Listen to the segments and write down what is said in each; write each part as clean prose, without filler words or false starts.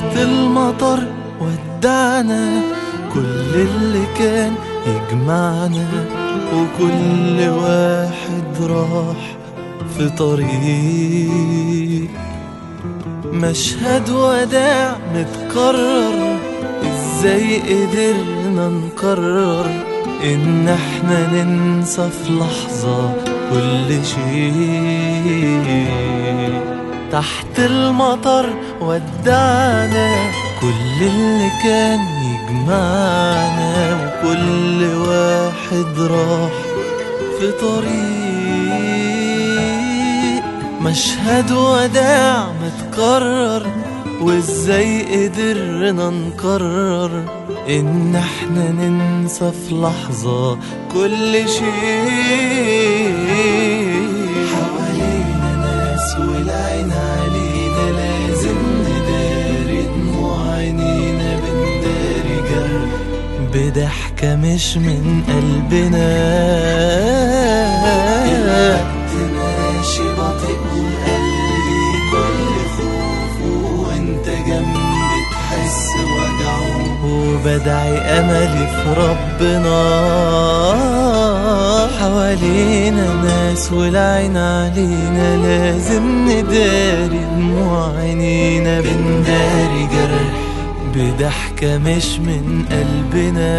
تحت المطر ودعنا كل اللي كان يجمعنا، وكل واحد راح في طريق. مشهد وداع متكرر، ازاي قدرنا نقرر ان احنا ننسى في لحظة كل شيء. تحت المطر ودعنا كل اللي كان يجمعنا، وكل واحد راح في طريق. مشهد وداع متكرر، وازاي قدرنا نقرر ان احنا ننسى في لحظة كل شيء. حوالينا ناس والعين علينا، لازم نداري دموع عينينا، بنداري جرح بضحكة مش من قلبنا. الوقت ماشي بطيء وقلبي كل خوفه، وانت جنبي تحس وجعه، وبدعي املي في ربنا. حوالينا ناس والعين علينا، لازم نداري دموع عينينا، بنداري جرح بضحكة مش من قلبنا.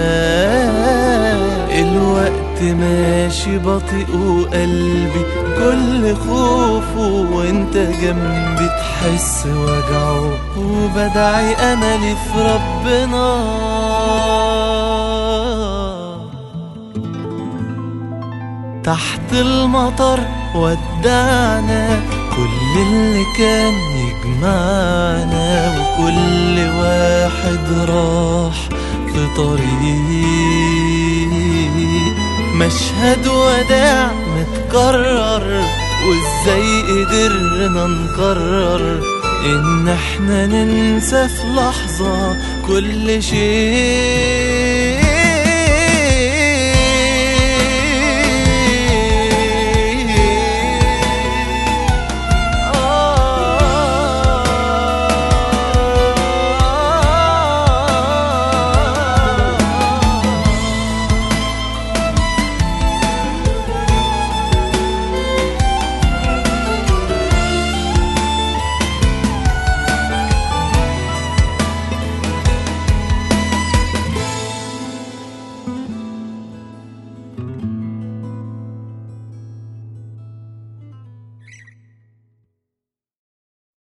الوقت ماشي بطيء وقلبي كل خوفه، وانت جنبي تحس وجعه، وبدعي املي في ربنا. تحت المطر ودعنا كل اللي كان يجمعنا، وكل واحد راح في طريق. مشهد وداع متكرر، وازاي قدرنا نقرر ان احنا ننسى في لحظة كل شيء.